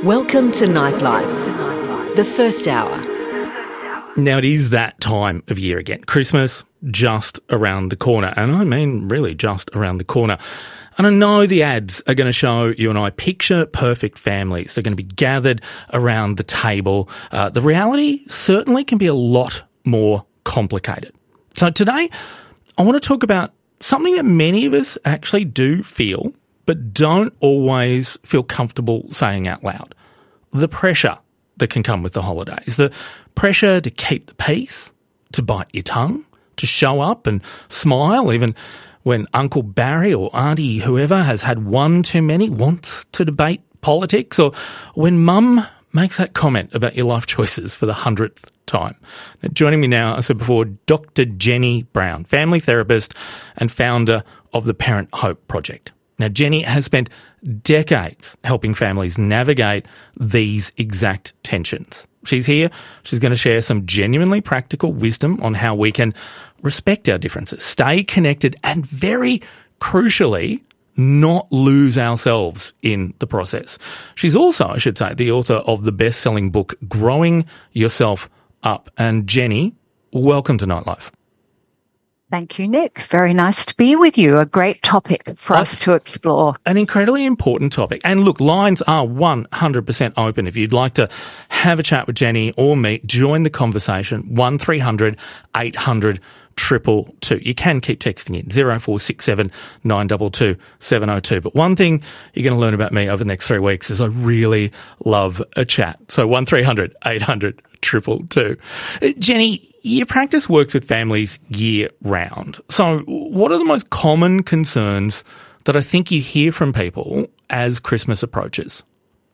Welcome to Nightlife, the first hour. Now, it is that time of year again. Christmas just around the corner, and I mean really just around the corner. And I know the ads are going to show you and I picture-perfect families. They're going to be gathered around the table. The reality certainly can be a lot more complicated. So today, I want to talk about something that many of us actually do feel, but don't always feel comfortable saying out loud. The pressure that can come with the holidays. The pressure to keep the peace, to bite your tongue, to show up and smile even when Uncle Barry or Auntie whoever has had one too many, wants to debate politics, or when Mum makes that comment about your life choices for the 100th time. Now, joining me now, as I said before, Dr. Jenny Brown, family therapist and founder of the Parent Hope Project. Now, Jenny has spent decades helping families navigate these exact tensions. She's here. She's going to share some genuinely practical wisdom on how we can respect our differences, stay connected, and very crucially, not lose ourselves in the process. She's also, I should say, the author of the best-selling book, Growing Yourself Up. And Jenny, welcome to Nightlife. Thank you, Nick. Very nice to be with you. A great topic for us to explore. An incredibly important topic. And look, lines are 100% open. If you'd like to have a chat with Jenny or me, join the conversation, 1300 800 222. You can keep texting in 0467 922 702. But one thing you're going to learn about me over the next 3 weeks is I really love a chat. So 1300 800 222. Jenny, your practice works with families year round. So what are the most common concerns that I think you hear from people as Christmas approaches?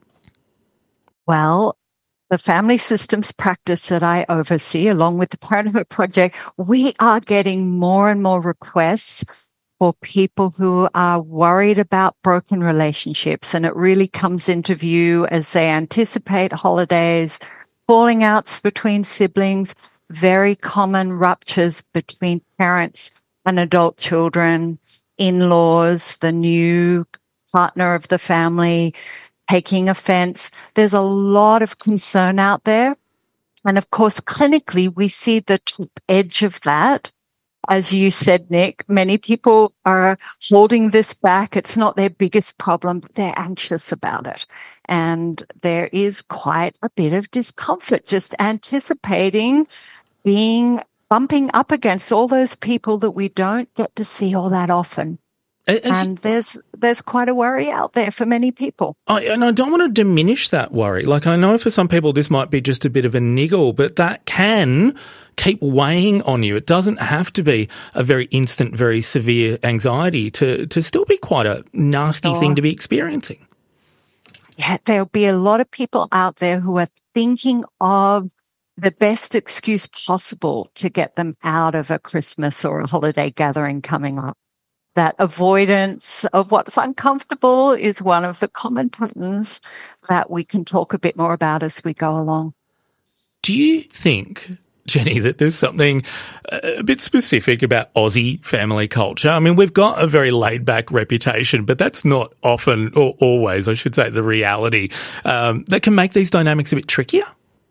Well, the family systems practice that I oversee, along with the Parent Hope Project, we are getting more and more requests for people who are worried about broken relationships. And it really comes into view as they anticipate holidays, falling outs between siblings, very common ruptures between parents and adult children, in-laws, the new partner of the family, taking offense. There's a lot of concern out there. And of course, clinically, we see the top edge of that. As you said, Nick, many people are holding this back. It's not their biggest problem, but they're anxious about it. And there is quite a bit of discomfort just anticipating bumping up against all those people that we don't get to see all that often. And there's quite a worry out there for many people. And I don't want to diminish that worry. Like, I know for some people this might be just a bit of a niggle, but that can keep weighing on you. It doesn't have to be a very instant, very severe anxiety to still be quite a nasty thing to be experiencing. Yeah, there'll be a lot of people out there who are thinking of the best excuse possible to get them out of a Christmas or a holiday gathering coming up. That avoidance of what's uncomfortable is one of the common patterns that we can talk a bit more about as we go along. Do you think, Jenny, that there's something a bit specific about Aussie family culture? I mean, we've got a very laid-back reputation, but that's not often, or always, I should say, the reality that can make these dynamics a bit trickier?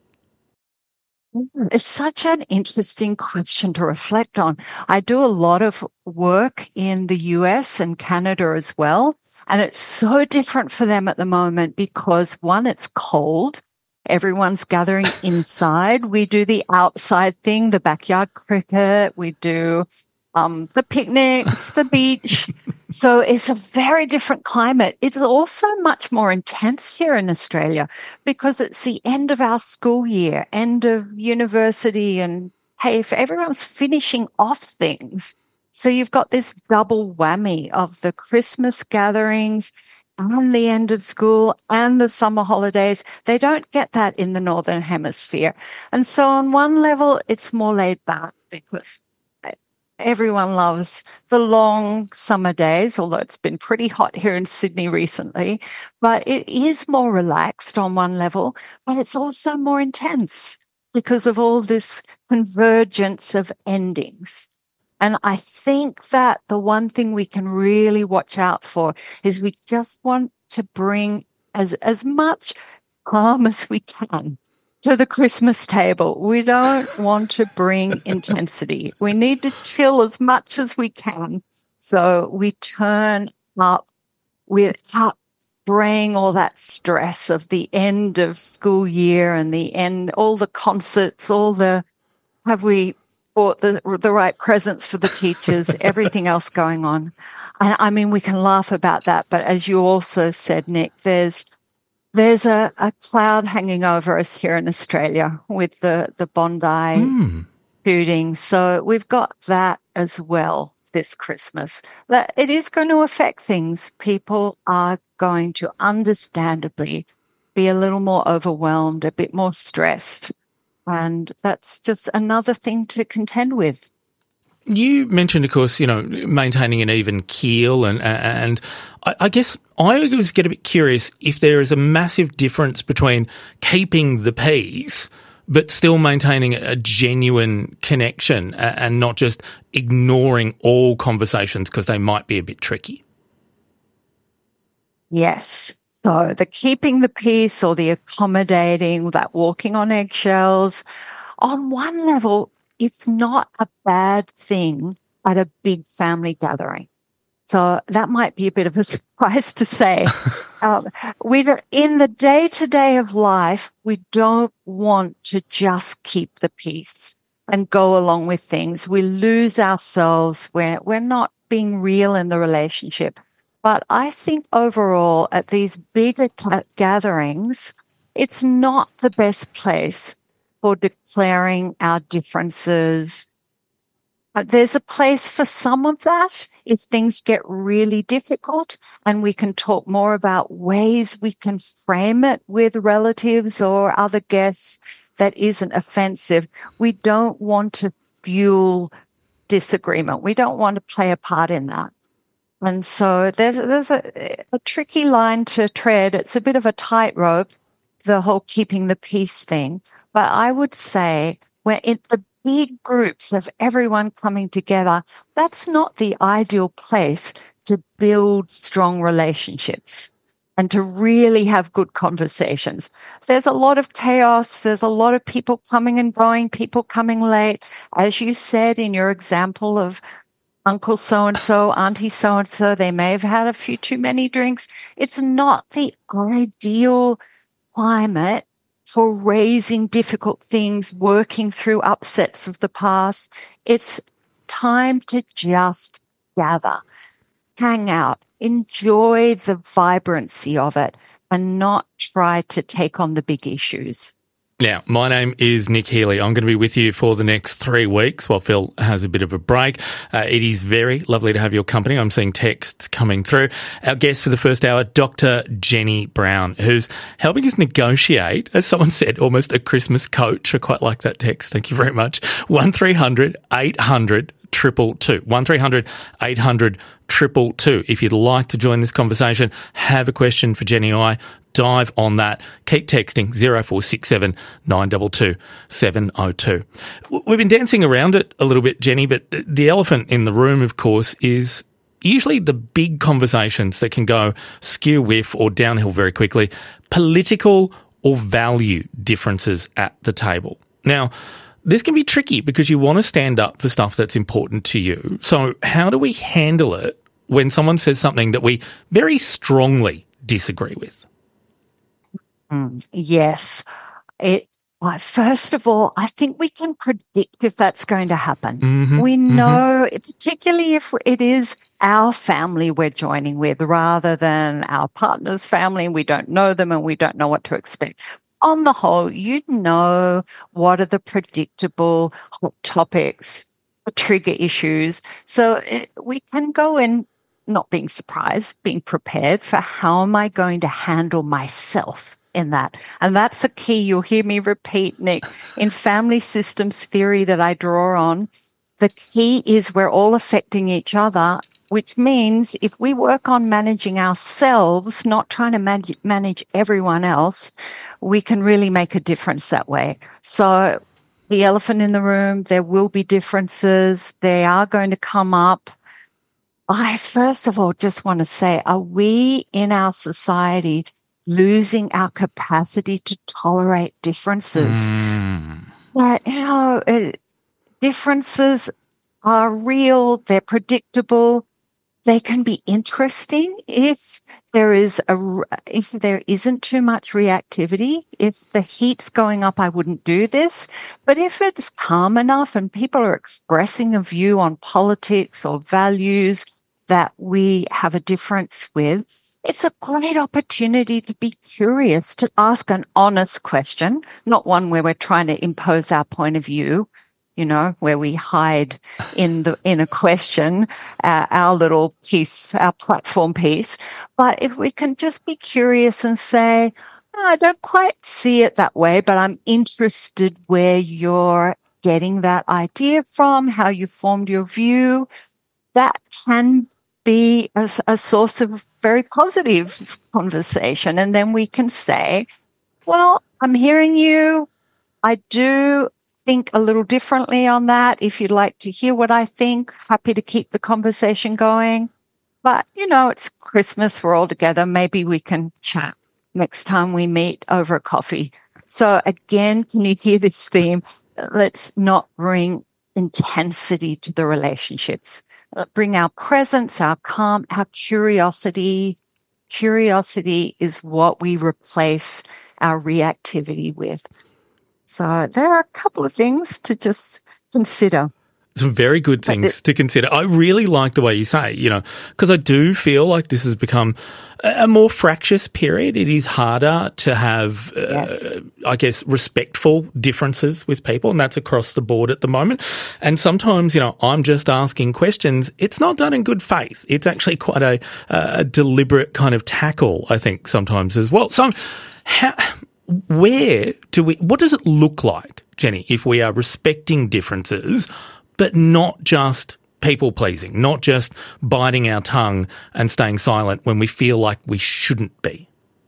It's such an interesting question to reflect on. I do a lot of work in the US and Canada as well, and it's so different for them at the moment because, one, it's cold. Everyone's gathering inside. We do the outside thing, the backyard cricket. We do the picnics, the beach. So it's a very different climate. It's also much more intense here in Australia because it's the end of our school year, end of university, and hey, if everyone's finishing off things. So you've got this double whammy of the Christmas gatherings and the end of school and the summer holidays. They don't get that in the Northern Hemisphere. And so on one level, it's more laid back because everyone loves the long summer days, although it's been pretty hot here in Sydney recently. But it is more relaxed on one level, but it's also more intense because of all this convergence of endings. And I think that the one thing we can really watch out for is we just want to bring as much calm as we can to the Christmas table. We don't want to bring intensity. We need to chill as much as we can. So we turn up without bringing all that stress of the end of school year and the end, all the concerts, have we bought the right presents for the teachers, everything else going on. And I mean, we can laugh about that, but as you also said, Nick, there's a cloud hanging over us here in Australia with the Bondi shooting. So we've got that as well this Christmas. That it is going to affect things. People are going to understandably be a little more overwhelmed, a bit more stressed. And that's just another thing to contend with. You mentioned, of course, maintaining an even keel, and I guess I always get a bit curious if there is a massive difference between keeping the peace but still maintaining a genuine connection and not just ignoring all conversations because they might be a bit tricky. Yes. So the keeping the peace or the accommodating, that walking on eggshells, on one level, it's not a bad thing at a big family gathering. So that might be a bit of a surprise to say. In the day-to-day of life, we don't want to just keep the peace and go along with things. We lose ourselves. We're not being real in the relationship. But I think overall at these bigger gatherings, it's not the best place for declaring our differences. There's a place for some of that if things get really difficult, and we can talk more about ways we can frame it with relatives or other guests that isn't offensive. We don't want to fuel disagreement. We don't want to play a part in that. And so there's a tricky line to tread. It's a bit of a tightrope, the whole keeping the peace thing. But I would say when in the big groups of everyone coming together, that's not the ideal place to build strong relationships and to really have good conversations. There's a lot of chaos. There's a lot of people coming and going, people coming late. As you said in your example of Uncle so-and-so, Auntie so-and-so, they may have had a few too many drinks. It's not the ideal climate for raising difficult things, working through upsets of the past. It's time to just gather, hang out, enjoy the vibrancy of it, and not try to take on the big issues. Now, my name is Nick Healy. I'm going to be with you for the next 3 weeks while Phil has a bit of a break. It is very lovely to have your company. I'm seeing texts coming through. Our guest for the first hour, Dr. Jenny Brown, who's helping us negotiate, as someone said, almost a Christmas coach. I quite like that text. Thank you very much. 1300 800 222. 1300 800 222. If you'd like to join this conversation, have a question for Jenny I, dive on that. Keep texting 0467 922 702. We've been dancing around it a little bit, Jenny, but the elephant in the room, of course, is usually the big conversations that can go skew whiff or downhill very quickly, political or value differences at the table. Now, this can be tricky because you want to stand up for stuff that's important to you. So how do we handle it when someone says something that we very strongly disagree with? Yes. First of all, I think we can predict if that's going to happen. We know, particularly if it is our family we're joining with rather than our partner's family, and we don't know them and we don't know what to expect. On the whole, you know what are the predictable hot topics, the trigger issues. So we can go in not being surprised, being prepared for how am I going to handle myself in that. And that's a key. You'll hear me repeat, Nick, in family systems theory that I draw on. The key is we're all affecting each other, which means if we work on managing ourselves, not trying to manage everyone else, we can really make a difference that way. So the elephant in the room, there will be differences. They are going to come up. I first of all just want to say, are we in our society losing our capacity to tolerate differences. But, differences are real, they're predictable, they can be interesting if there isn't too much reactivity. If the heat's going up, I wouldn't do this. But if it's calm enough and people are expressing a view on politics or values that we have a difference with, it's a great opportunity to be curious, to ask an honest question, not one where we're trying to impose our point of view, where we hide in a question, our little piece, our platform piece. But if we can just be curious and say, I don't quite see it that way, but I'm interested where you're getting that idea from, how you formed your view, that can be a source of very positive conversation. And then we can say, well, I'm hearing you. I do think a little differently on that. If you'd like to hear what I think, happy to keep the conversation going. But, it's Christmas. We're all together. Maybe we can chat next time we meet over a coffee. So again, can you hear this theme? Let's not bring intensity to the relationships. Bring our presence, our calm, our curiosity. Curiosity is what we replace our reactivity with. So there are a couple of things to just consider. Some very good things to consider. I really like the way you say, because I do feel like this has become a more fractious period. It is harder to have, I guess, respectful differences with people, and that's across the board at the moment. And sometimes, I'm just asking questions. It's not done in good faith. It's actually quite a deliberate kind of tackle, I think, sometimes as well. So what does it look like, Jenny, if we are respecting differences, but not just people-pleasing, not just biting our tongue and staying silent when we feel like we shouldn't be?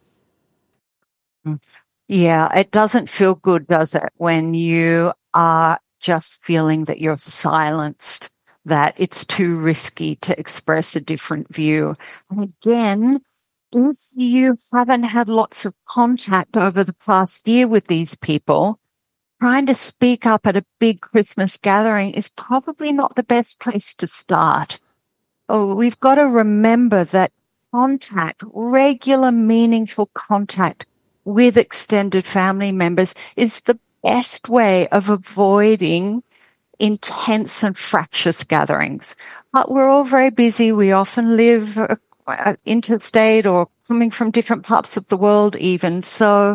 Yeah, it doesn't feel good, does it, when you are just feeling that you're silenced, that it's too risky to express a different view. And again, if you haven't had lots of contact over the past year with these people, trying to speak up at a big Christmas gathering is probably not the best place to start. We've got to remember that contact, regular, meaningful contact with extended family members is the best way of avoiding intense and fractious gatherings. But we're all very busy. We often live interstate or coming from different parts of the world even. So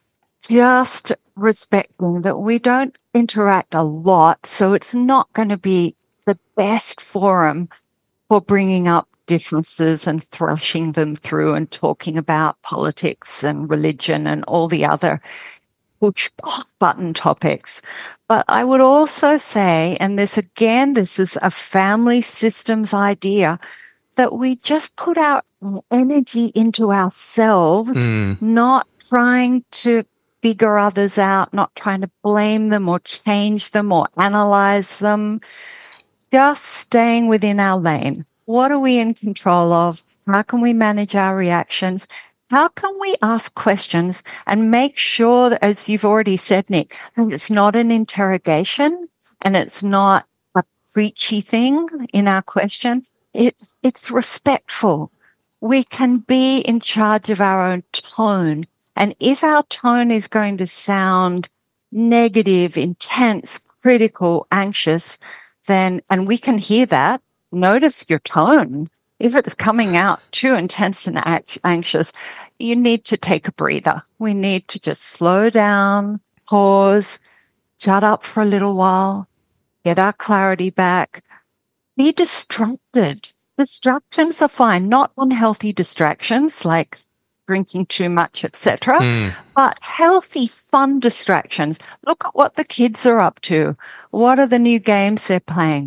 just respecting that we don't interact a lot, so it's not going to be the best forum for bringing up differences and thrashing them through and talking about politics and religion and all the other push button topics. But I would also say, and this is a family systems idea, that we just put our energy into ourselves, not trying to figure others out, not trying to blame them or change them or analyze them, just staying within our lane. What are we in control of? How can we manage our reactions? How can we ask questions and make sure that, as you've already said, Nick, it's not an interrogation and it's not a preachy thing in our question. It's respectful. We can be in charge of our own tone. And if our tone is going to sound negative, intense, critical, anxious, then, and we can hear that, notice your tone. If it's coming out too intense and anxious, you need to take a breather. We need to just slow down, pause, shut up for a little while, get our clarity back. Be distracted. Distractions are fine, not unhealthy distractions like drinking too much, etc., but healthy, fun distractions. Look at what the kids are up to. What are the new games they're playing?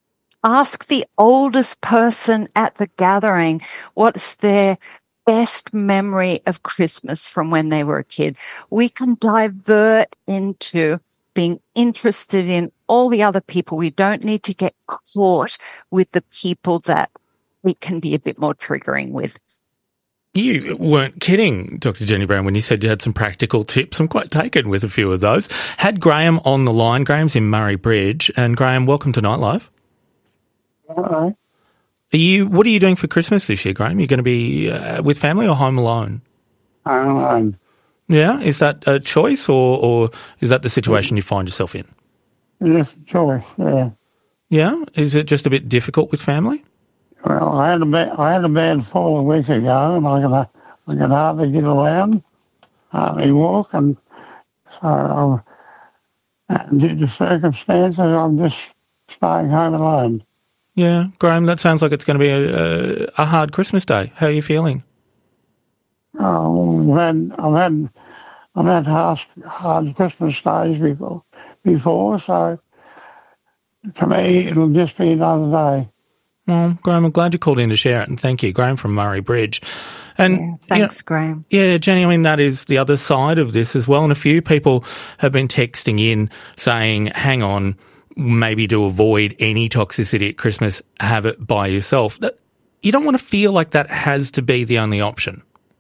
Ask the oldest person at the gathering what's their best memory of Christmas from when they were a kid. We can divert into being interested in all the other people. We don't need to get caught with the people that it can be a bit more triggering with. You weren't kidding, Dr. Jenny Brown, when you said you had some practical tips. I'm quite taken with a few of those. Had Graham on the line. Graham's in Murray Bridge. And Graham, welcome to Nightlife. Hello. What are you doing for Christmas this year, Graham? Are you going to be with family or home alone? Home alone. Yeah? Is that a choice or is that the situation you find yourself in? Yes, choice, yeah. Yeah? Is it just a bit difficult with family? Well, I had a bad fall a week ago, and I could hardly get around, hardly walk, and so due to circumstances, I'm just staying home alone. Yeah, Graham, that sounds like it's going to be a hard Christmas day. How are you feeling? Oh, I've had hard Christmas days before, so to me, it'll just be another day. Well, Graham, I'm glad you called in to share it, and thank you. Graham from Murray Bridge. And thanks, Graham. Yeah, Jenny, I mean, that is the other side of this as well. And a few people have been texting in saying, hang on, maybe to avoid any toxicity at Christmas, have it by yourself. You don't want to feel like that has to be the only option.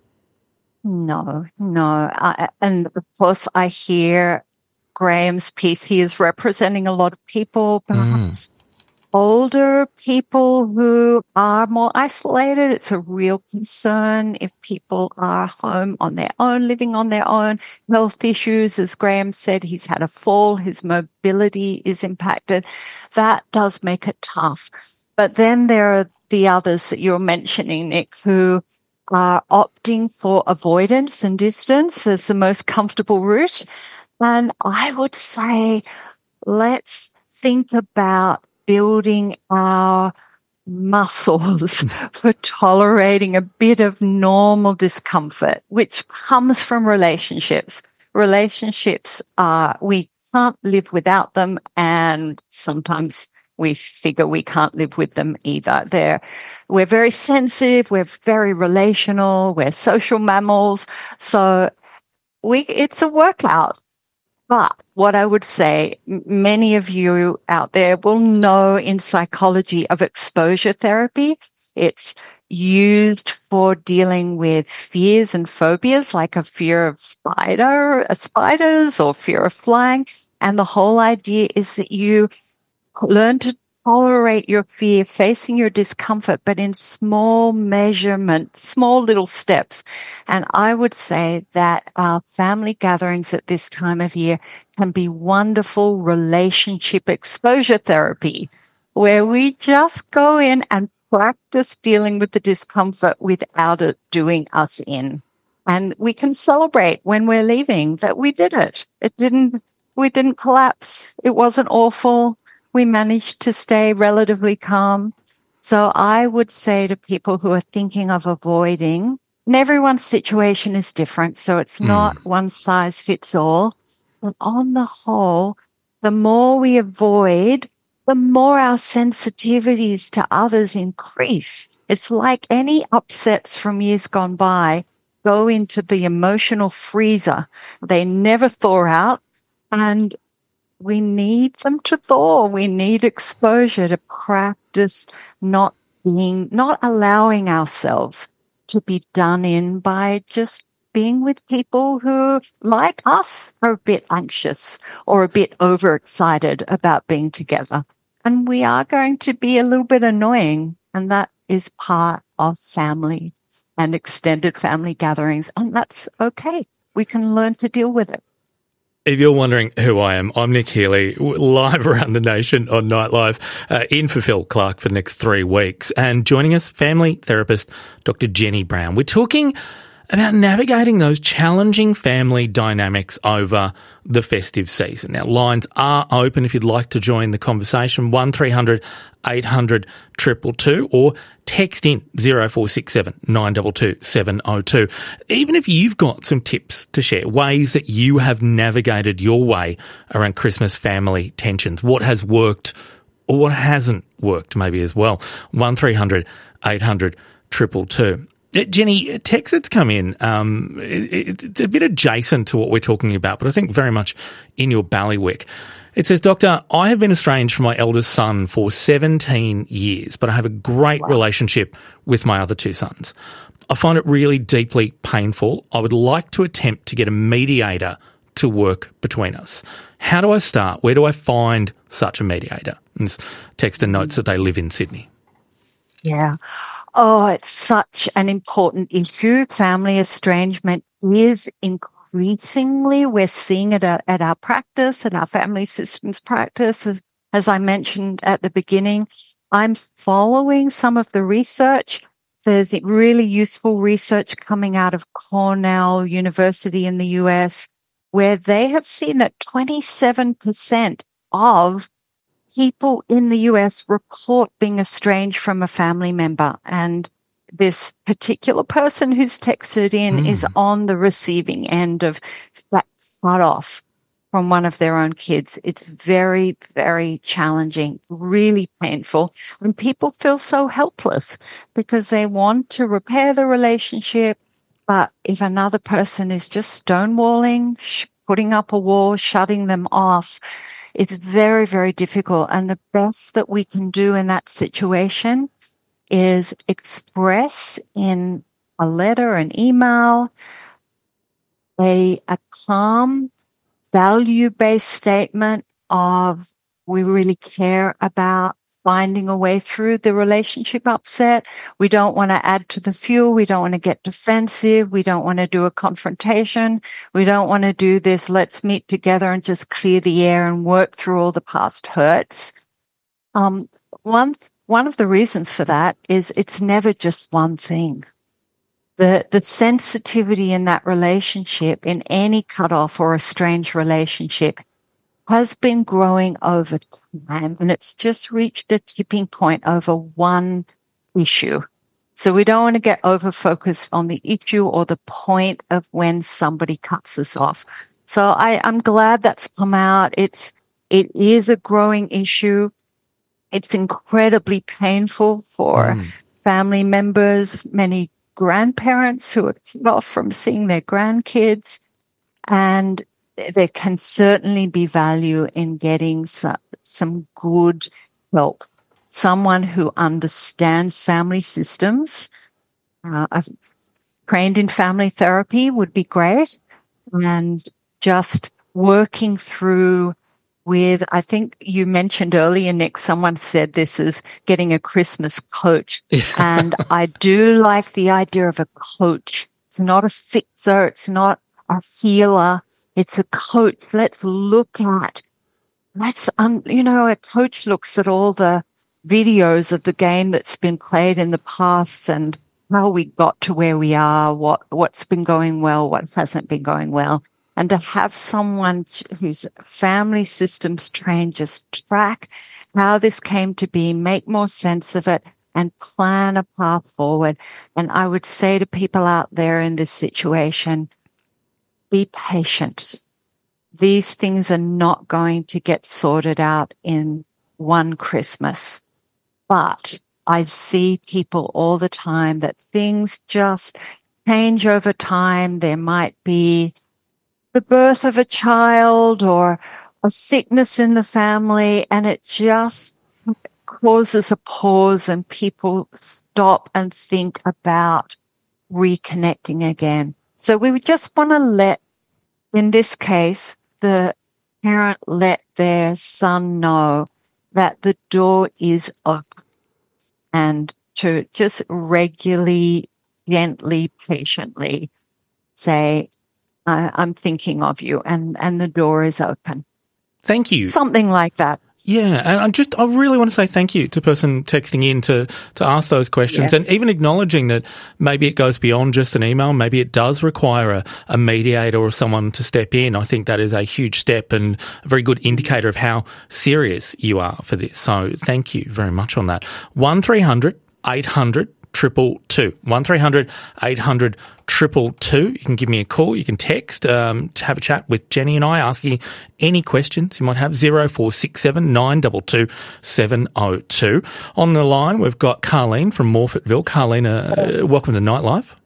No. And of course, I hear Graham's piece. He is representing a lot of people, perhaps older people who are more isolated. It's a real concern if people are home on their own, living on their own. Health issues, as Graham said, he's had a fall, his mobility is impacted. That does make it tough. But then there are the others that you're mentioning, Nick, who are opting for avoidance and distance as the most comfortable route. And I would say, let's think about building our muscles for tolerating a bit of normal discomfort, which comes from relationships. Relationships we can't live without them, and sometimes we figure we can't live with them either. We're very sensitive, we're very relational, we're social mammals, so it's a workout. But what I would say, many of you out there will know in psychology of exposure therapy. It's used for dealing with fears and phobias, like a fear of spiders or fear of flying. And the whole idea is that you learn to tolerate your fear, facing your discomfort, but in small measurements, small little steps. And I would say that our family gatherings at this time of year can be wonderful relationship exposure therapy, where we just go in and practice dealing with the discomfort without it doing us in. And we can celebrate when we're leaving that we did it. We didn't collapse. It wasn't awful. We managed to stay relatively calm. So I would say to people who are thinking of avoiding, and everyone's situation is different, so it's not one size fits all. But on the whole, the more we avoid, the more our sensitivities to others increase. It's like any upsets from years gone by go into the emotional freezer. They never thaw out, and we need them to thaw. We need exposure to practice not allowing ourselves to be done in by just being with people who, like us, are a bit anxious or a bit overexcited about being together. And we are going to be a little bit annoying, and that is part of family and extended family gatherings, and that's okay. We can learn to deal with it. If you're wondering who I am, I'm Nick Healy, live around the nation on Nightlife, in for Phil Clark for the next 3 weeks. And joining us, family therapist Dr. Jenny Brown. We're talking about navigating those challenging family dynamics over the festive season. Now, lines are open if you'd like to join the conversation, 1300 800 222, or text in 0467 922 702. Even if you've got some tips to share, ways that you have navigated your way around Christmas family tensions, what has worked or what hasn't worked maybe as well, 1300 800 222. Jenny, a text that's come in, it's a bit adjacent to what we're talking about, but I think very much in your ballywick. It says, Doctor, I have been estranged from my eldest son for 17 years, but I have a great relationship with my other 2 sons. I find it really deeply painful. I would like to attempt to get a mediator to work between us. How do I start? Where do I find such a mediator? And this texter notes that they live in Sydney. Yeah. Oh, it's such an important issue. Family estrangement is increasingly, we're seeing it at our practice, at our family systems practice. As I mentioned at the beginning, I'm following some of the research. There's really useful research coming out of Cornell University in the US, where they have seen that 27% of people in the US report being estranged from a family member. And this particular person who's texted in is on the receiving end of that cut off from one of their own kids. It's very, very challenging, really painful. And people feel so helpless because they want to repair the relationship. But if another person is just stonewalling, putting up a wall, shutting them off, it's very, very difficult. And the best that we can do in that situation is express in a letter, an email, a calm, value-based statement of we really care about finding a way through the relationship upset. We don't want to add to the fuel. We don't want to get defensive. We don't want to do a confrontation. We don't want to do this, let's meet together and just clear the air and work through all the past hurts. One of the reasons for that is it's never just one thing. The sensitivity in that relationship, in any cutoff or estranged relationship, has been growing over time, and it's just reached a tipping point over one issue. So we don't want to get over-focused on the issue or the point of when somebody cuts us off. So I'm glad that's come out. It is a growing issue. It's incredibly painful for family members, many grandparents who are cut off from seeing their grandkids, and there can certainly be value in getting some good help. Someone who understands family systems, trained in family therapy would be great. And just working through with, I think you mentioned earlier, Nick, someone said this is getting a Christmas coach. Yeah. And I do like the idea of a coach. It's not a fixer. It's not a healer. It's a coach. Let's look at, a coach looks at all the videos of the game that's been played in the past and how we got to where we are, what's been going well, what hasn't been going well. And to have someone who's family systems trained just track how this came to be, make more sense of it, and plan a path forward. And I would say to people out there in this situation, be patient. These things are not going to get sorted out in one Christmas. But I see people all the time that things just change over time. There might be the birth of a child or a sickness in the family, and it just causes a pause and people stop and think about reconnecting again. So we would just want to let, in this case, the parent let their son know that the door is open and to just regularly, gently, patiently say, I'm thinking of you and the door is open. Thank you. Something like that. Yeah, and I really want to say thank you to the person texting in to ask those questions, yes. And even acknowledging that maybe it goes beyond just an email. Maybe it does require a mediator or someone to step in. I think that is a huge step and a very good indicator of how serious you are for this. So thank you very much on that. 1300 800 222. 1300 800 222. You can give me a call. You can text to have a chat with Jenny and I, asking any questions you might have. 0467 922 702. On the line, we've got Carleen from Morfettville. Carleen, welcome to Nightlife.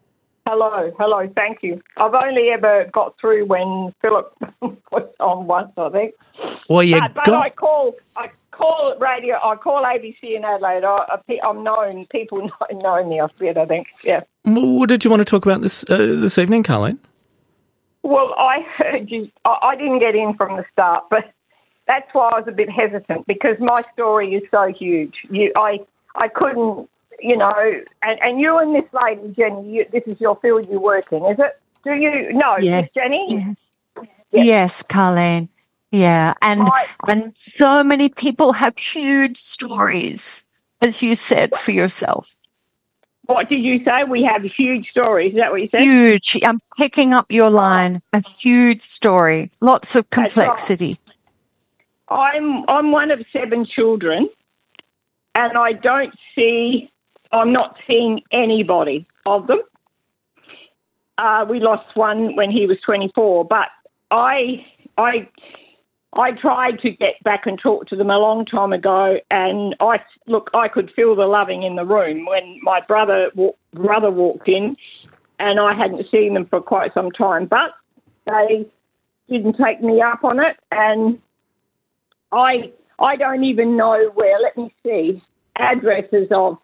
Hello, thank you. I've only ever got through when Philip was on once, I think. Well, but I call radio. I call ABC in Adelaide. I'm known. People know me. I think. Yeah. What did you want to talk about this evening, Carleen? Well, I heard you. I didn't get in from the start, but that's why I was a bit hesitant because my story is so huge. I couldn't, and you and this lady, Jenny, this is your field you work in, is it? Do you know, Yes. Jenny? Yes. Yes, Carleen. Yeah, and so many people have huge stories, as you said for yourself. What did you say? We have huge stories. Is that what you said? Huge. I'm picking up your line. A huge story. Lots of complexity. I'm one of 7 children, and I'm not seeing anybody of them. We lost one when he was 24, but I tried to get back and talk to them a long time ago, and I could feel the loving in the room when my brother walked in, and I hadn't seen them for quite some time, but they didn't take me up on it, and I don't even know where. Let me see addresses of.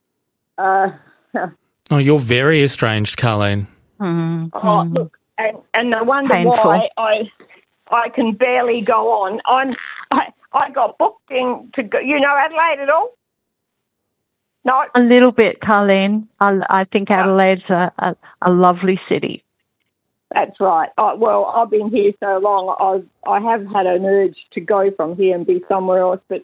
Oh, you're very estranged, Carleen. Mm-hmm. Oh, look, and no wonder Painful. why I can barely go on. I got booked in to go. You know Adelaide at all? No. A little bit, Carleen. I think Adelaide's a lovely city. That's right. Well, I've been here so long, I have had an urge to go from here and be somewhere else, but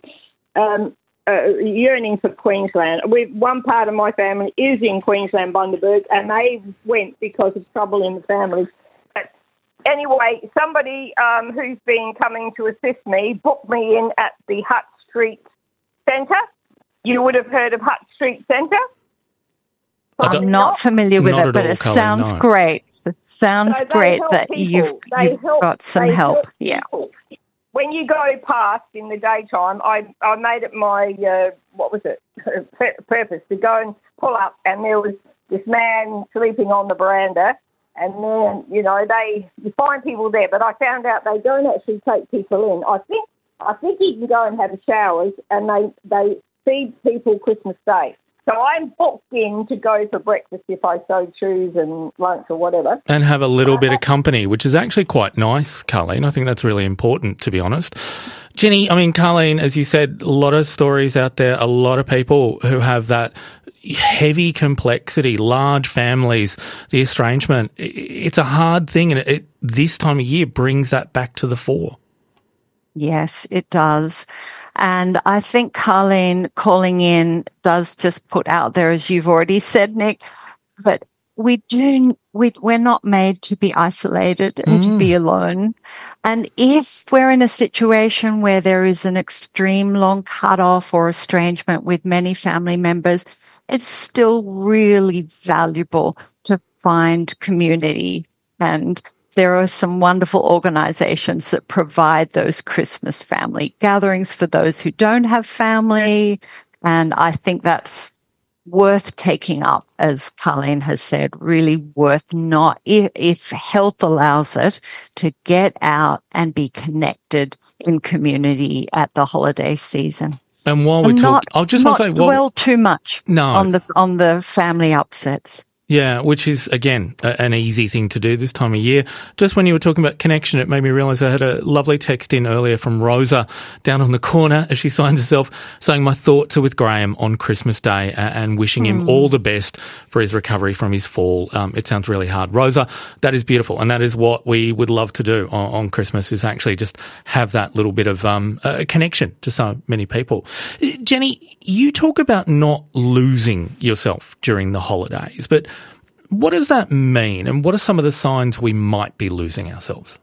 yearning for Queensland. One part of my family is in Queensland, Bundaberg, and they went because of trouble in the family. But anyway, somebody who's been coming to assist me booked me in at the Hutt Street Centre. You would have heard of Hutt Street Centre? I'm not familiar with Not it, at but all, it Colleen, sounds no. great. It sounds So they great help that people. you've got some help. Yeah. When you go past in the daytime, I made it my, purpose to go and pull up, and there was this man sleeping on the veranda, and then, you find people there, but I found out they don't actually take people in. I think you can go and have showers, and they feed people Christmas Day. So I'm booked in to go for breakfast if I so choose, and lunch or whatever. And have a little bit of company, which is actually quite nice, Carleen. I think that's really important, to be honest. Jenny, Carleen, as you said, a lot of stories out there, a lot of people who have that heavy complexity, large families, the estrangement. It's a hard thing, and it this time of year brings that back to the fore. Yes, it does. And I think Carleen calling in does just put out there, as you've already said, Nick, that we're not made to be isolated and to be alone. And if we're in a situation where there is an extreme long cutoff or estrangement with many family members, it's still really valuable to find community. And there are some wonderful organizations that provide those Christmas family gatherings for those who don't have family. And I think that's worth taking up, as Carleen has said, really worth if health allows it, to get out and be connected in community at the holiday season. And while we talk, I just want to say, dwell too much No. on the family upsets. Yeah, which is, again, an easy thing to do this time of year. Just when you were talking about connection, it made me realise I had a lovely text in earlier from Rosa down on the corner as she signs herself, saying, "My thoughts are with Graham on Christmas Day," and wishing him all the best for his recovery from his fall. It sounds really hard. Rosa, that is beautiful, and that is what we would love to do on Christmas, is actually just have that little bit of a connection to so many people. Jenny, you talk about not losing yourself during the holidays, but what does that mean, and what are some of the signs we might be losing ourselves?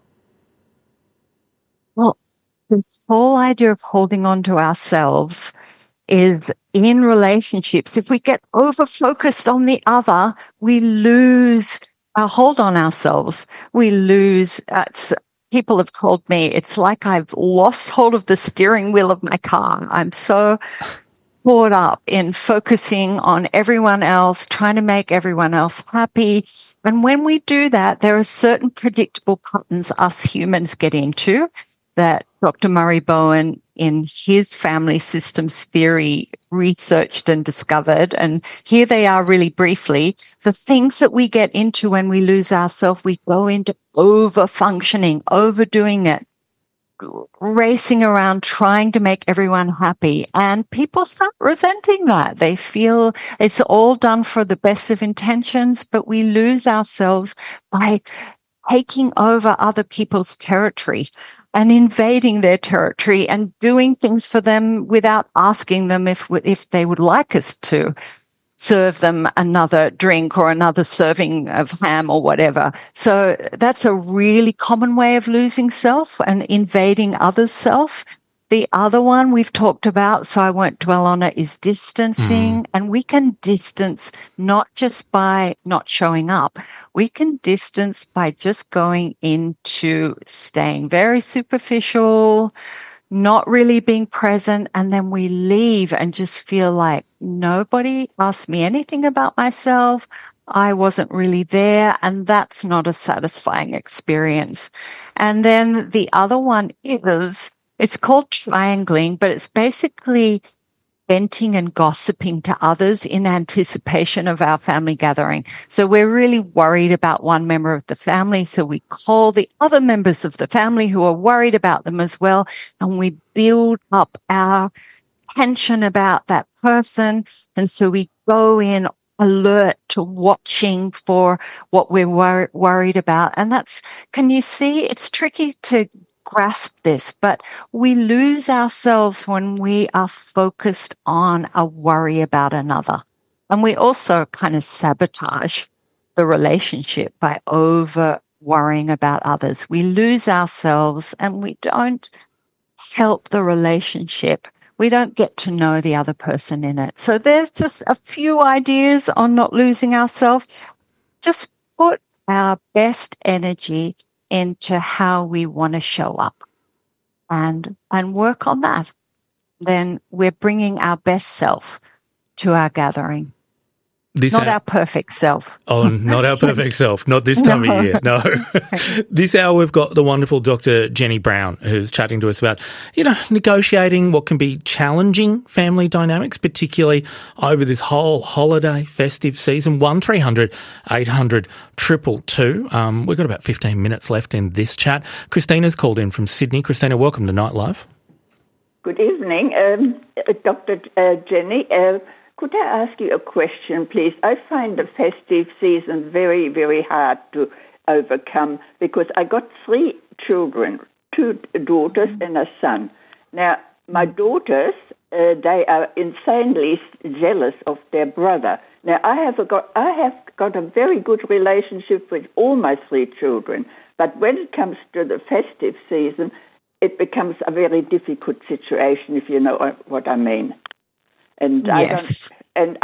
Well, this whole idea of holding on to ourselves is in relationships. If we get over-focused on the other, we lose our hold on ourselves. We lose, people have told me, it's like I've lost hold of the steering wheel of my car. I'm so caught up in focusing on everyone else, trying to make everyone else happy. And when we do that, there are certain predictable patterns us humans get into. that Dr. Murray Bowen in his family systems theory researched and discovered. And here they are really briefly. The things that we get into when we lose ourselves, we go into over-functioning, overdoing it, racing around trying to make everyone happy. And people start resenting that. They feel it's all done for the best of intentions, but we lose ourselves by taking over other people's territory and invading their territory and doing things for them without asking them if they would like us to serve them another drink or another serving of ham or whatever. So that's a really common way of losing self and invading others' self. The other one we've talked about, so I won't dwell on it, is distancing. And we can distance not just by not showing up. We can distance by just going into staying very superficial, not really being present, and then we leave and just feel like nobody asked me anything about myself. I wasn't really there, and that's not a satisfying experience. And then the other one is, it's called triangling, but it's basically venting and gossiping to others in anticipation of our family gathering. So we're really worried about one member of the family, so we call the other members of the family who are worried about them as well, and we build up our tension about that person. And so we go in alert to watching for what we're worried about. And can you see, it's tricky to grasp this, but we lose ourselves when we are focused on a worry about another. And we also kind of sabotage the relationship by over worrying about others. We lose ourselves and we don't help the relationship. We don't get to know the other person in it. So there's just a few ideas on not losing ourselves. Just put our best energy into how we want to show up and work on that. Then we're bringing our best self to our gathering. Not our perfect self. Oh, not our perfect self. Not this time of year. No. This hour we've got the wonderful Dr. Jenny Brown, who's chatting to us about, negotiating what can be challenging family dynamics, particularly over this whole holiday festive season. 1300 800 222. We've got about 15 minutes left in this chat. Christina's called in from Sydney. Christina, welcome to Night Live. Good evening, Dr. Jenny. Could I ask you a question, please? I find the festive season very, very hard to overcome because I got 3 children, 2 daughters and a son. Now, my daughters, they are insanely jealous of their brother. Now, I have got a very good relationship with all my 3 children, but when it comes to the festive season, it becomes a very difficult situation, if you know what I mean. And yes. I'm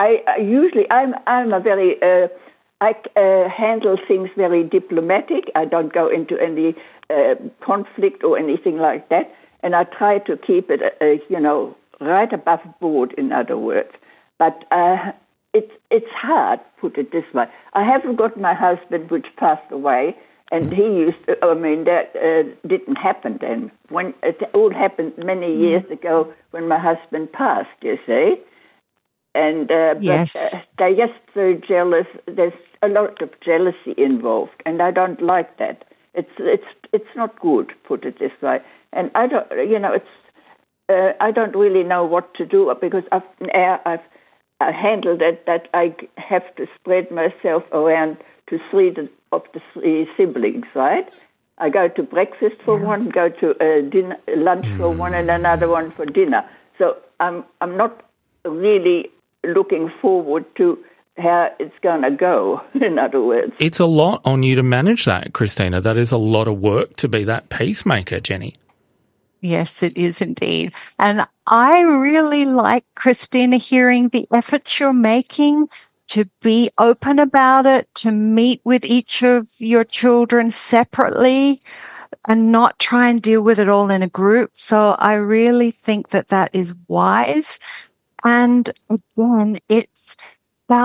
a very, I handle things very diplomatic. I don't go into any conflict or anything like that. And I try to keep it, right above board, in other words. But it's hard, put it this way. I haven't got my husband, which passed away, and that didn't happen then. When it all happened many years ago when my husband passed, you see. And yes. But they're just so jealous. There's a lot of jealousy involved, and I don't like that. It's not good, put it this way. And I don't, I don't really know what to do because I've handled it that I have to spread myself around to 3 of the 3 siblings, right? I go to breakfast for one, go to lunch for one, and another one for dinner. So I'm not really looking forward to how it's going to go, in other words. It's a lot on you to manage that, Christina. That is a lot of work to be that peacemaker, Jenny. Yes, it is indeed. And I really like, Christina, hearing the efforts you're making to be open about it, to meet with each of your children separately and not try and deal with it all in a group. So I really think that is wise. And again, it's about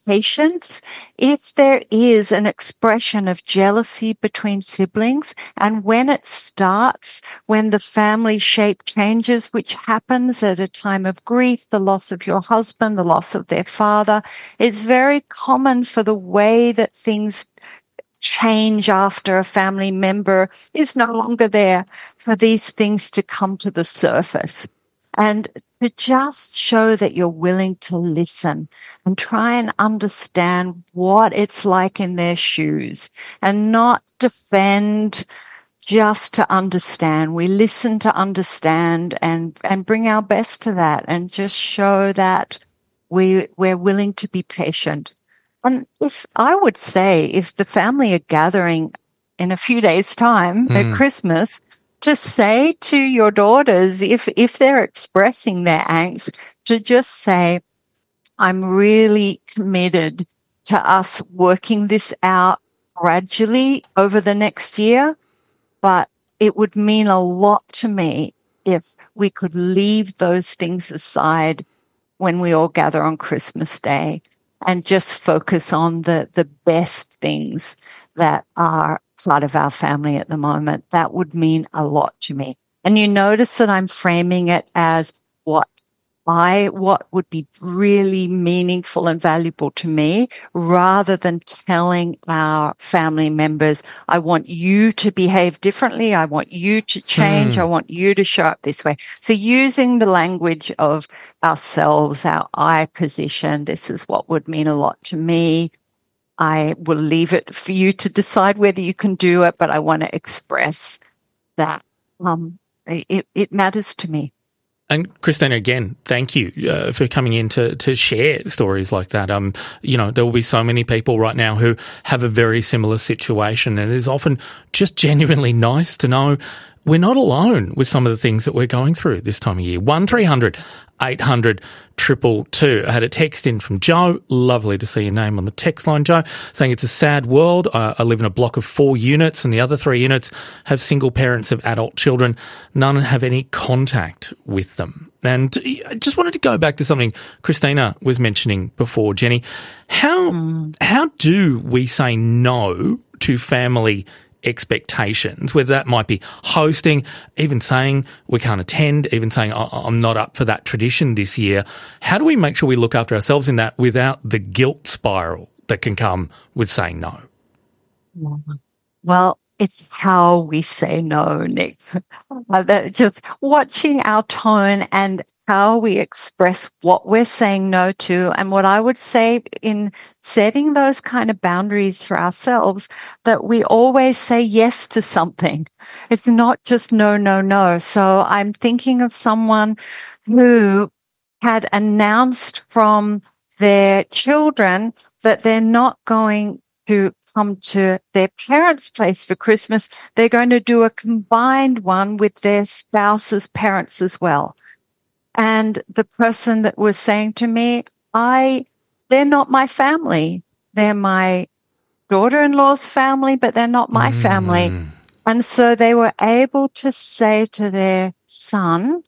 patience. If there is an expression of jealousy between siblings, and when it starts, when the family shape changes, which happens at a time of grief, the loss of your husband, the loss of their father, it's very common for the way that things change after a family member is no longer there, for these things to come to the surface. And to just show that you're willing to listen and try and understand what it's like in their shoes, and not defend, just to understand. We listen to understand and bring our best to that, and just show that we're willing to be patient. And if the family are gathering in a few days' time at Christmas, to say to your daughters, if they're expressing their angst, to just say, I'm really committed to us working this out gradually over the next year, but it would mean a lot to me if we could leave those things aside when we all gather on Christmas Day and just focus on the best things that are part of our family at the moment. That would mean a lot to me. And you notice that I'm framing it as what would be really meaningful and valuable to me, rather than telling our family members, I want you to behave differently. I want you to change. I want you to show up this way. So using the language of ourselves, our I position, this is what would mean a lot to me. I will leave it for you to decide whether you can do it, but I want to express that it matters to me. And Christina, again, thank you for coming in to share stories like that. There will be so many people right now who have a very similar situation, and it is often just genuinely nice to know we're not alone with some of the things that we're going through this time of year. 1300 800 222. I had a text in from Joe. Lovely to see your name on the text line, Joe, saying it's a sad world. I live in a block of 4 units, and the other 3 units have single parents of adult children. None have any contact with them. And I just wanted to go back to something Christina was mentioning before, Jenny. How do we say no to family expectations, whether that might be hosting, even saying we can't attend, even saying I'm not up for that tradition this year? How do we make sure we look after ourselves in that without the guilt spiral that can come with saying no? Well, it's how we say no, Nick. Just watching our tone and how we express what we're saying no to. And what I would say in setting those kind of boundaries for ourselves, that we always say yes to something. It's not just no, no, no. So I'm thinking of someone who had announced from their children that they're not going to come to their parents' place for Christmas. They're going to do a combined one with their spouse's parents as well. And the person that was saying to me, they're not my family. They're my daughter-in-law's family, but they're not my family. And so they were able to say to their son,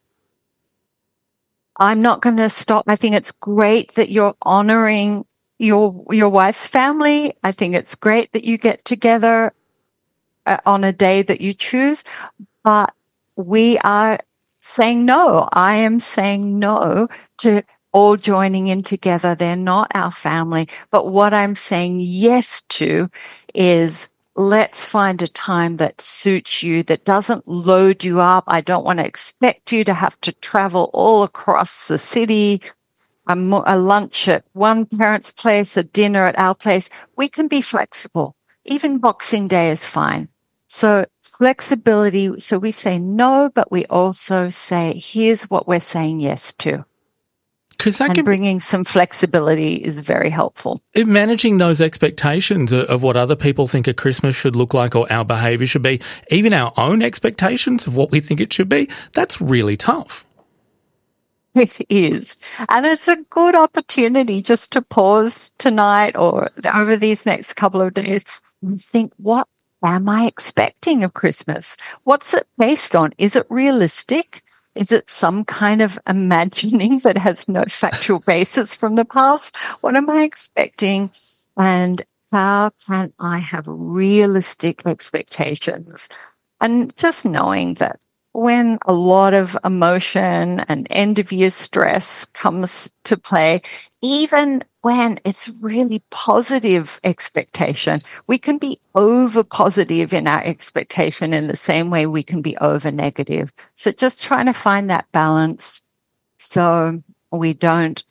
I'm not going to stop. I think it's great that you're honoring your wife's family. I think it's great that you get together on a day that you choose, but we are saying no. I am saying no to all joining in together. They're not our family. But what I'm saying yes to is, let's find a time that suits you, that doesn't load you up. I don't want to expect you to have to travel all across the city, a lunch at one parent's place, a dinner at our place. We can be flexible. Even Boxing Day is fine. So flexibility. So we say no, but we also say, here's what we're saying yes to. And bringing some flexibility is very helpful. Managing those expectations of what other people think a Christmas should look like, or our behaviour should be, even our own expectations of what we think it should be, that's really tough. It is. And it's a good opportunity just to pause tonight or over these next couple of days and think, what am I expecting of Christmas? What's it based on? Is it realistic? Is it some kind of imagining that has no factual basis from the past? What am I expecting? And how can I have realistic expectations? And just knowing that when a lot of emotion and end of year stress comes to play, even when it's really positive expectation, we can be over positive in our expectation in the same way we can be over negative. So just trying to find that balance so we don't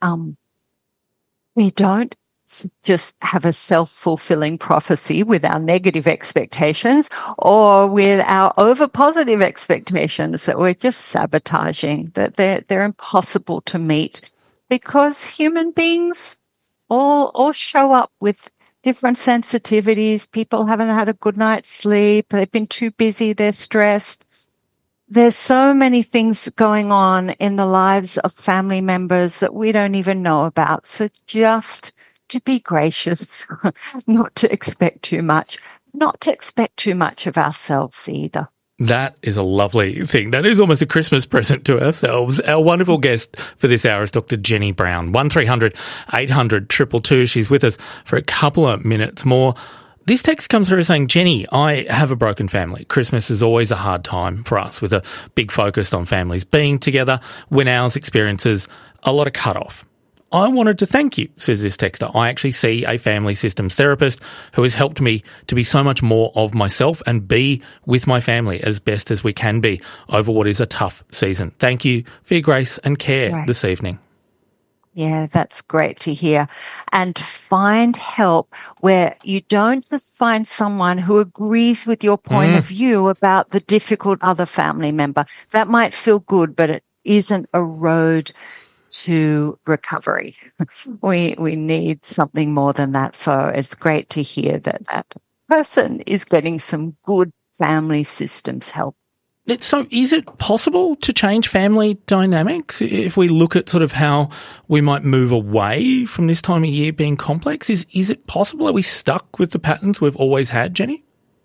just have a self-fulfilling prophecy with our negative expectations or with our over-positive expectations that we're just sabotaging, that they're impossible to meet because human beings all show up with different sensitivities. People haven't had a good night's sleep. They've been too busy. They're stressed. There's so many things going on in the lives of family members that we don't even know about. So just to be gracious, not to expect too much, not to expect too much of ourselves either. That is a lovely thing. That is almost a Christmas present to ourselves. Our wonderful guest for this hour is Dr. Jenny Brown, 1300 800 222. She's with us for a couple of minutes more. This text comes through saying, Jenny, I have a broken family. Christmas is always a hard time for us with a big focus on families being together when ours experiences a lot of cut-off. I wanted to thank you, says this texter. I actually see a family systems therapist who has helped me to be so much more of myself and be with my family as best as we can be over what is a tough season. Thank you for your grace and care this evening. Yeah, that's great to hear. And find help where you don't just find someone who agrees with your point of view about the difficult other family member. That might feel good, but it isn't a road to recovery. We need something more than that. So it's great to hear that that person is getting some good family systems help. So is it possible to change family dynamics if we look at sort of how we might move away from this time of year being complex? Is it possible? Are we stuck with the patterns we've always had, Jenny?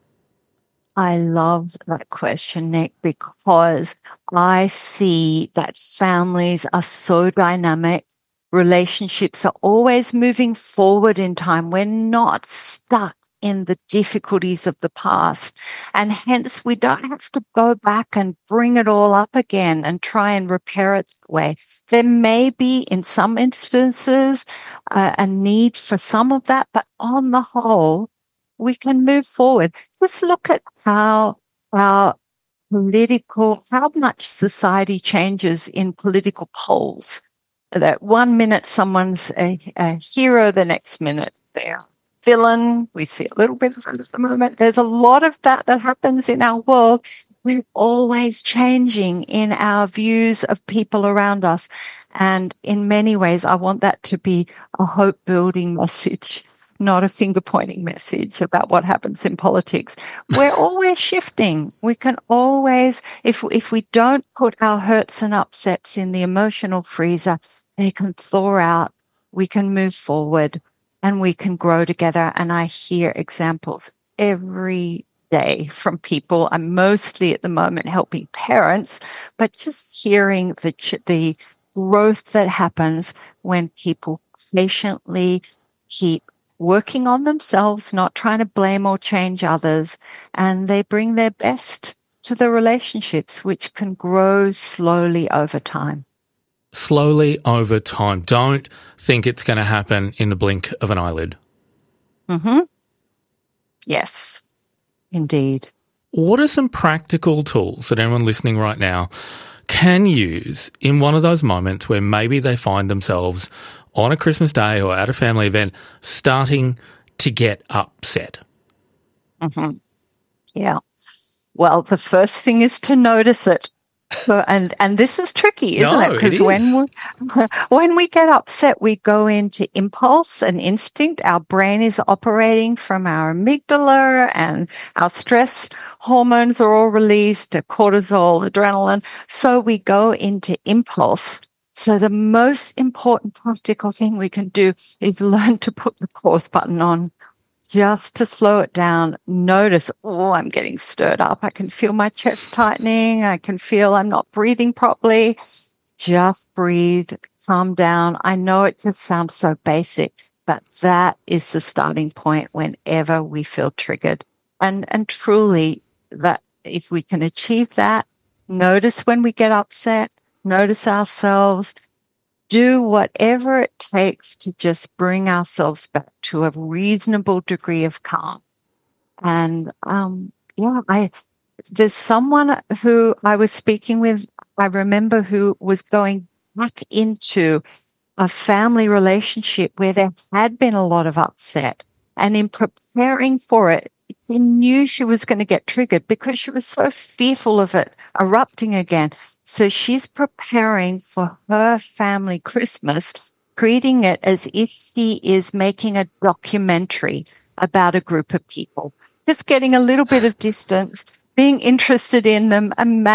I love that question, Nick, because I see that families are so dynamic. Relationships are always moving forward in time. We're not stuck in the difficulties of the past. And hence, we don't have to go back and bring it all up again and try and repair it that way. There may be, in some instances, a need for some of that, but on the whole, we can move forward. Just look at how much society changes in political polls. That 1 minute someone's a hero, the next minute they're villain. We see a little bit of it at the moment. There's a lot of that happens in our world. We're always changing in our views of people around us. And in many ways, I want that to be a hope-building message, not a finger-pointing message about what happens in politics. We're always shifting. We can always, if we don't put our hurts and upsets in the emotional freezer, they can thaw out. We can move forward and we can grow together. And I hear examples every day from people. I'm mostly at the moment helping parents, but just hearing the growth that happens when people patiently keep working on themselves, not trying to blame or change others, and they bring their best to the relationships, which can grow slowly over time. Slowly over time. Don't think it's going to happen in the blink of an eyelid. Mm-hmm. Yes, indeed. What are some practical tools that anyone listening right now can use in one of those moments where maybe they find themselves on a Christmas day or at a family event starting to get upset? Mm-hmm. Yeah. Well, the first thing is to notice it. So, and this is tricky, isn't it? Because when we get upset, we go into impulse and instinct. Our brain is operating from our amygdala, and our stress hormones are all released, cortisol, adrenaline. So we go into impulse. So the most important practical thing we can do is learn to put the pause button on. just to slow it down, notice, oh, I'm getting stirred up. I can feel my chest tightening. I can feel I'm not breathing properly. Just breathe, calm down. I know it just sounds so basic, but that is the starting point whenever we feel triggered. And truly, that if we can achieve that, notice when we get upset, notice ourselves, do whatever it takes to just bring ourselves back to a reasonable degree of calm. And there's someone who I was speaking with, I remember, who was going back into a family relationship where there had been a lot of upset. And in preparing for it, she knew she was going to get triggered because she was so fearful of it erupting again. So she's preparing for her family Christmas, treating it as if she is making a documentary about a group of people. Just getting a little bit of distance, being interested in them,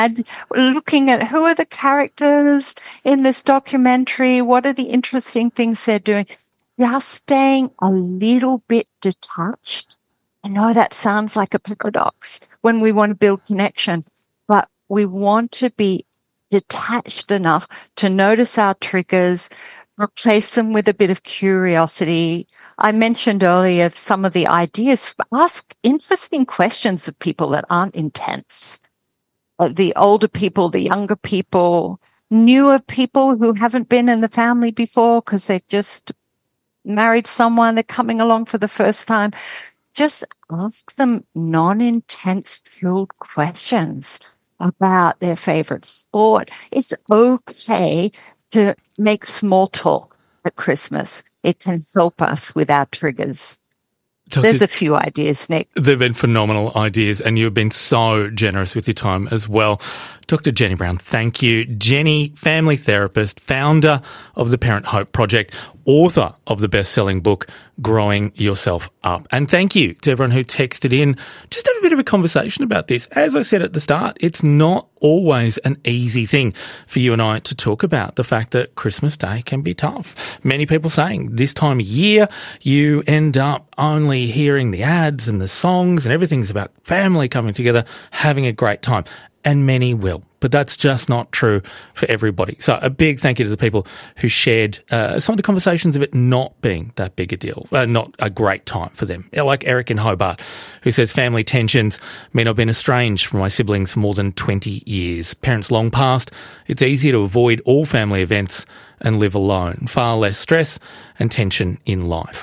looking at who are the characters in this documentary, what are the interesting things they're doing, just staying a little bit detached. I know that sounds like a paradox when we want to build connection, but we want to be detached enough to notice our triggers, replace them with a bit of curiosity. I mentioned earlier some of the ideas. Ask interesting questions of people that aren't intense. The older people, the younger people, newer people who haven't been in the family before because they've just married someone, they're coming along for the first time. Just ask them non-intense filled questions about their favorite sport. It's okay to make small talk at Christmas. It can help us with our triggers. There's a few ideas, Nick. They've been phenomenal ideas, and you've been so generous with your time as well. Dr. Jenny Brown, thank you. Jenny, family therapist, founder of the Parent Hope Project, author of the best-selling book, Growing Yourself Up. And thank you to everyone who texted in. Just have a bit of a conversation about this. As I said at the start, it's not always an easy thing for you and I to talk about, the fact that Christmas Day can be tough. Many people saying this time of year, you end up only hearing the ads and the songs and everything's about family coming together, having a great time. And many will, but that's just not true for everybody. So a big thank you to the people who shared some of the conversations of it not being that big a deal, not a great time for them. Like Eric in Hobart, who says family tensions mean I've been estranged from my siblings for more than 20 years. Parents long past, it's easier to avoid all family events and live alone. Far less stress and tension in life.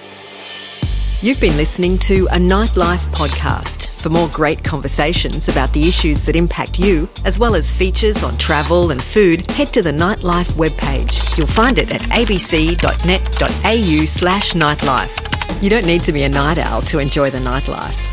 You've been listening to a Nightlife podcast. For more great conversations about the issues that impact you, as well as features on travel and food, head to the Nightlife webpage. You'll find it at abc.net.au/nightlife. You don't need to be a night owl to enjoy the nightlife.